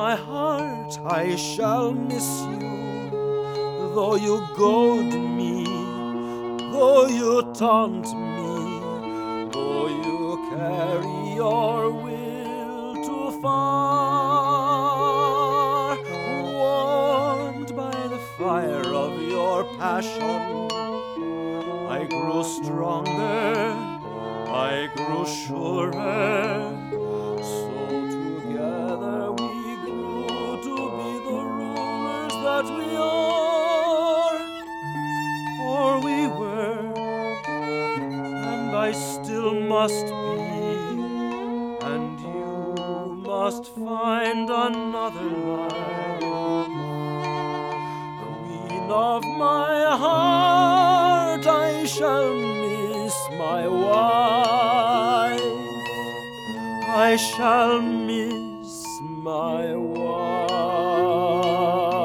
my heart, I shall miss you. Though you goad me, though you taunt me, though you carry your will too far, warmed by the fire of your passion, I grew stronger, I grew surer. So together we grew to be the rulers that we are, or we were, and I still must be, and you must find another life. Queen of my heart, I shall miss my wife. I shall miss my wife.